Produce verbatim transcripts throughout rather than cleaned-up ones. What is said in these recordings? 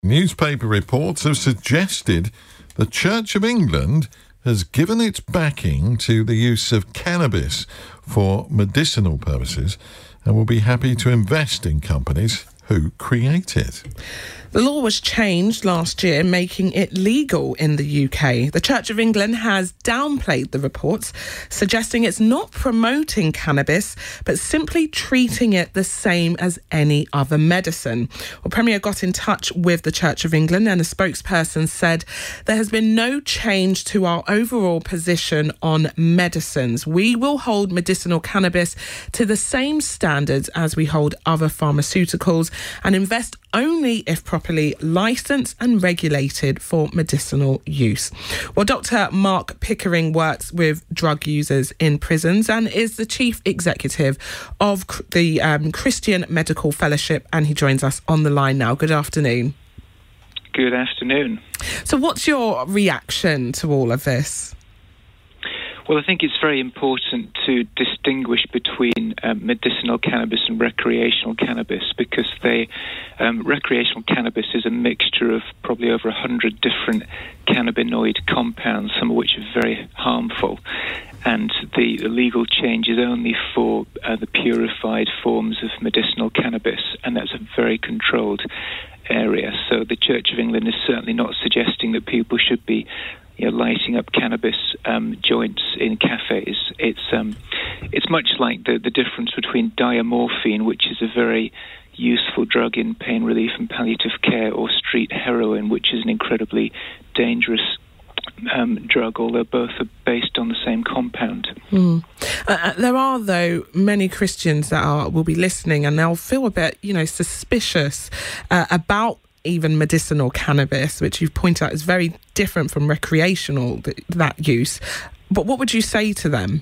Newspaper reports have suggested the Church of England has given its backing to the use of cannabis for medicinal purposes and will be happy to invest in companies who create it. The law was changed last year, making it legal in the U K. The Church of England has downplayed the reports, suggesting it's not promoting cannabis, but simply treating it the same as any other medicine. Well, Premier got in touch with the Church of England, and a spokesperson said there has been no change to our overall position on medicines. We will hold medicinal cannabis to the same standards as we hold other pharmaceuticals and invest only if properly licensed and regulated for medicinal use. Well, Doctor Mark Pickering works with drug users in prisons and is the chief executive of the um, Christian Medical Fellowship, and he joins us on the line now. Good afternoon. Good afternoon. So what's your reaction to all of this? Well, I think it's very important to distinguish between um, medicinal cannabis and recreational cannabis, because they, um, recreational cannabis is a mixture of probably over one hundred different cannabinoid compounds, some of which are very harmful. And the, the legal change is only for uh, the purified forms of medicinal cannabis, and that's a very controlled area. So the Church of England is certainly not suggesting that people should be You know, lighting up cannabis um, joints in cafes. It's um, it's much like the, the difference between diamorphine, which is a very useful drug in pain relief and palliative care, or street heroin, which is an incredibly dangerous um, drug, although both are based on the same compound. Mm. Uh, there are, though, many Christians that are will be listening, and they'll feel a bit, you know, suspicious uh, about even medicinal cannabis, which you've pointed out is very different from recreational, th- that use. But what would you say to them?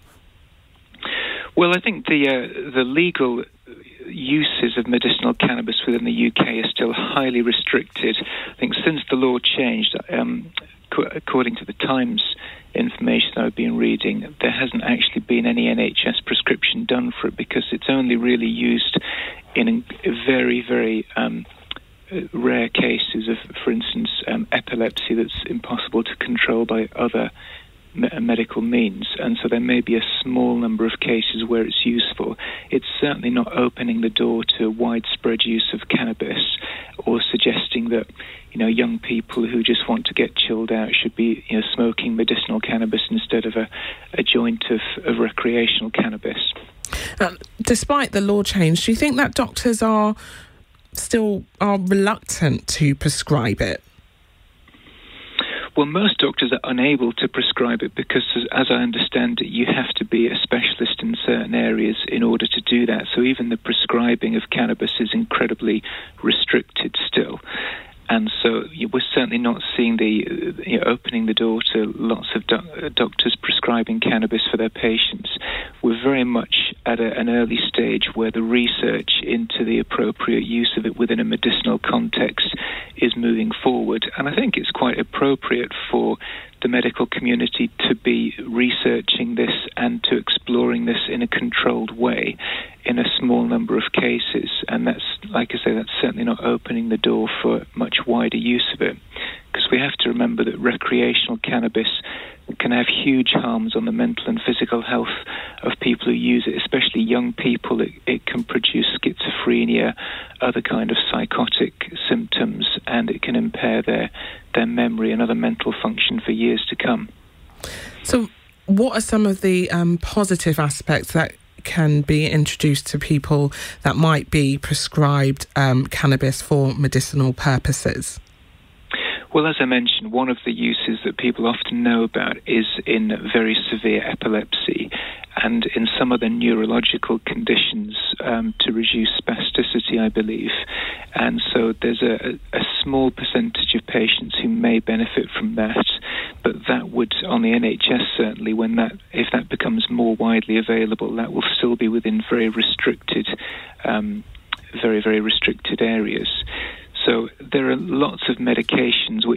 Well, I think the uh, the legal uses of medicinal cannabis within the U K are still highly restricted. I think since the law changed, um, co- according to the Times information that I've been reading, there hasn't actually been any N H S prescription done for it, because it's only really used in a very, very Um, rare cases of, for instance, um, epilepsy that's impossible to control by other me- medical means, and so there may be a small number of cases where it's useful. It's certainly not opening the door to widespread use of cannabis, or suggesting that, you know, young people who just want to get chilled out should be, you know, smoking medicinal cannabis instead of a, a joint of, of recreational cannabis. Uh, despite the law change, do you think that doctors are still are reluctant to prescribe it? Well, most doctors are unable to prescribe it because, as I understand it, you have to be a specialist in certain areas in order to do that. So even the prescribing of cannabis is incredibly restricted still. And so we're certainly not seeing the you know, opening the door to lots of do- doctors prescribing cannabis for their patients. We're very much at a, an early stage where the research into the appropriate use of it within a medicinal context is moving forward. And I think it's quite appropriate for the medical community to be researching this and to exploring this in a controlled way in a small number of cases. And that's, like I say, that's certainly not opening the door for much wider use of it, because we have to remember that recreational cannabis can have huge harms on the mental and physical health of people who use it, especially young people. It, it can produce schizophrenia, other kind of psychotic symptoms, and it can impair their, their memory and other mental function for years to come. So what are some of the um, positive aspects that can be introduced to people that might be prescribed um, cannabis for medicinal purposes? Well, as I mentioned, one of the uses that people often know about is in very severe epilepsy and in some other neurological conditions um, to reduce spasticity, I believe. And so there's a, a small percentage of patients who may benefit from that, but that would, on the N H S certainly, when that, if that becomes more widely available, that will still be within very restricted, um, very, very restricted areas. So there are lots of medications which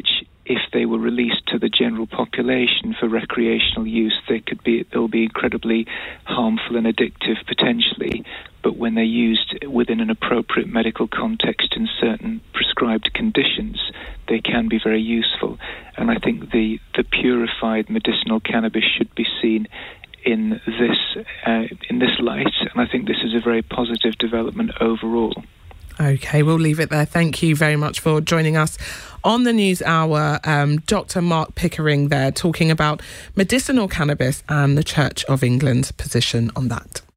if they were released to the general population for recreational use, they could be they'll be incredibly harmful and addictive potentially. But when they're used within an appropriate medical context in certain prescribed conditions, they can be very useful. And I think the, the purified medicinal cannabis should be seen in this uh, in this light. And I think this is a very positive development overall. OK, we'll leave it there. Thank you very much for joining us on the News Hour. Um, Doctor Mark Pickering there talking about medicinal cannabis and the Church of England's position on that.